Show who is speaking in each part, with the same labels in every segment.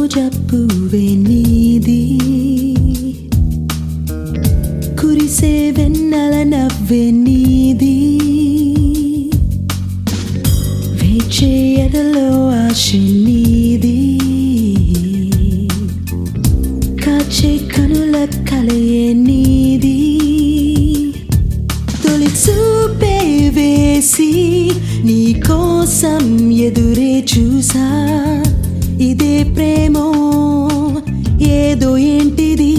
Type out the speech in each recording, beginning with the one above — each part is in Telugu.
Speaker 1: రోజా పువ్వే నీది, కురిసే వెన్నెల నవ్వే నీది, వేచే ఎదలో ఆశ నీది, కాచే కనుల కలయే నీది. తొలి చూపే వేసి నీ కోసం ఎదురే చూసా, ఇదే ప్రేమో ఏదో ఏంటిది.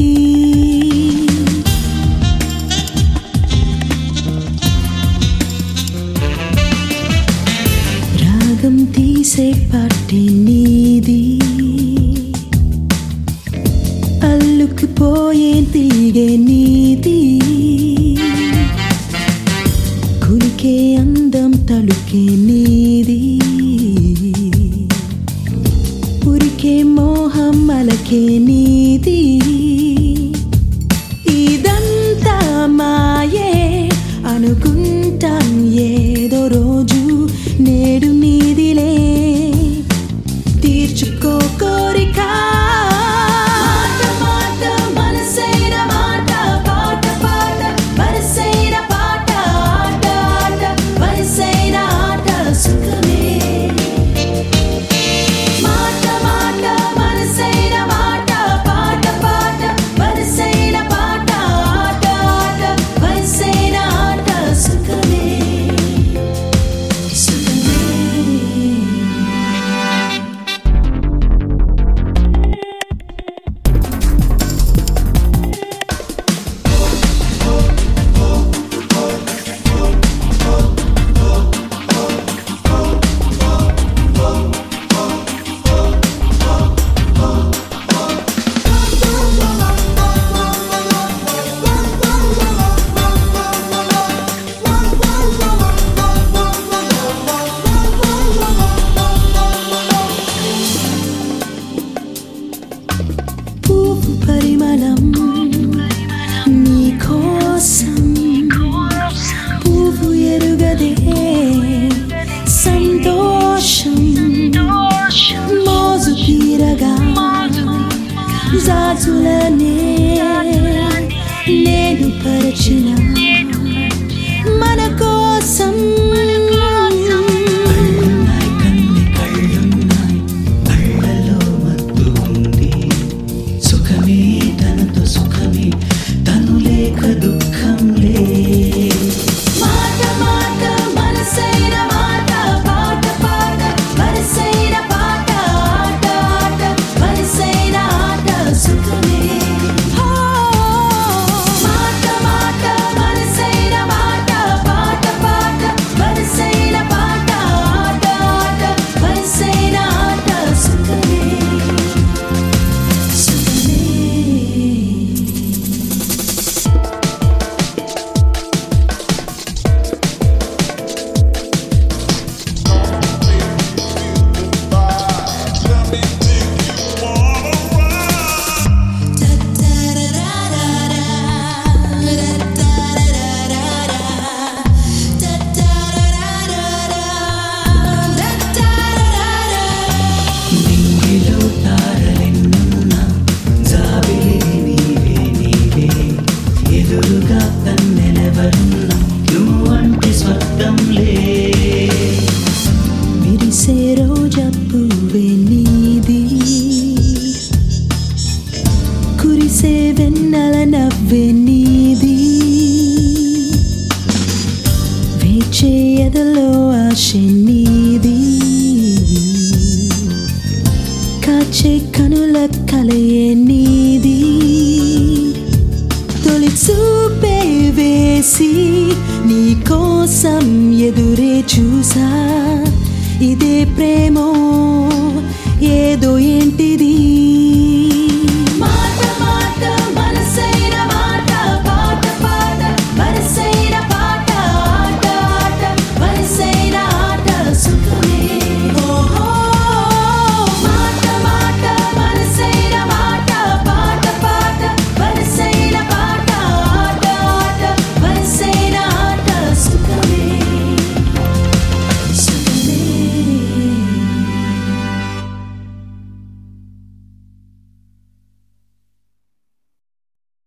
Speaker 1: రాగం తీసే పాటే నీది, అల్లుకుపోయే తీగే నీది, కులికే అందం తలుకే నీది, ఉరికే మోహం మలకే నీది. ఇదంతా మాయే అనుకుంటాం ఏదో రోజు, నేడు నీదిలే తీర్చుకో కోరిక. పరిమళం నీ కోసం, పువ్వు ఎరుగదే సంతోషం, మోజు తీరగా జాజులనే నేను పరిచిన మన కోసం. రోజా పువ్వే నీది, కురిసే వెన్నెల నవ్వే నీది, వేచే ఎదలో ఆశ నీది, కాచే కనుల కలయే నీది. తొలి చూపే వేసి నీ కోసం ఎదురే చూసా, ఇదే ప్రేమో ఏదో ఏంటిది.